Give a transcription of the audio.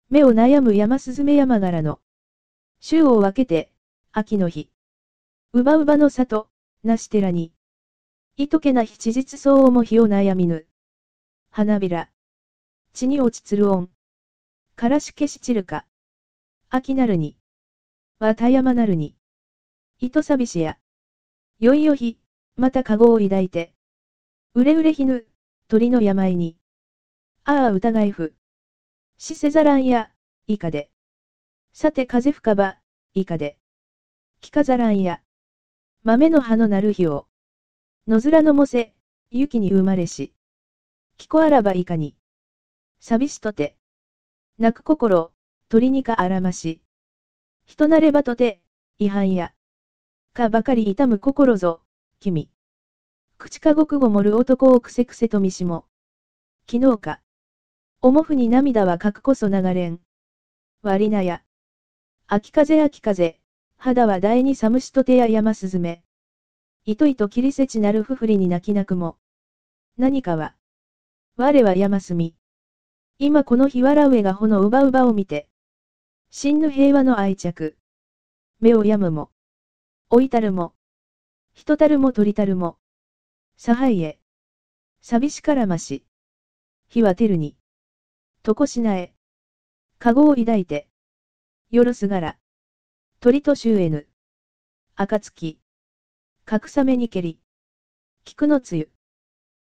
目を悩む山スズメ山柄の。週を分けて、秋の日。うばうばの里、なし寺に。いとけな七日相応も日を悩みぬ。花びら。地に落ちつる音。からしけし散るか。秋なるに。わたやまなるに。糸寂しや。よいよ日、またかごを抱いて。うれうれひぬ、鳥の病に。ああ疑いふ。しせざらんや、いかで。さて風吹かば、いかで。きかざらんや。豆の葉のなる日を。野面のもせ、雪に生まれし。きこあらばいかに。寂しとて。泣く心、鳥にかあらまし。人なればとて、違反や。かばかり痛む心ぞ、君。口かごくごもる男をくせくせとみしも。昨日か。おもふに涙はかくこそ流れん。割りなや。秋風秋風、肌は大に寒しとてや山すずめ。いといと切りせちなるふふりに泣き泣くも。何かは。我は山すみ。今この日わら上がほのうばうばを見て。真ぬ平和の愛着。目をやむも。老いたるも。人たるも鳥たるも。さはいえ。寂しからまし。日はてるに。とこしなえ。かごを抱いて。夜すがら。鳥としゅうえぬ。暁。かくさめにけり。菊のつゆ。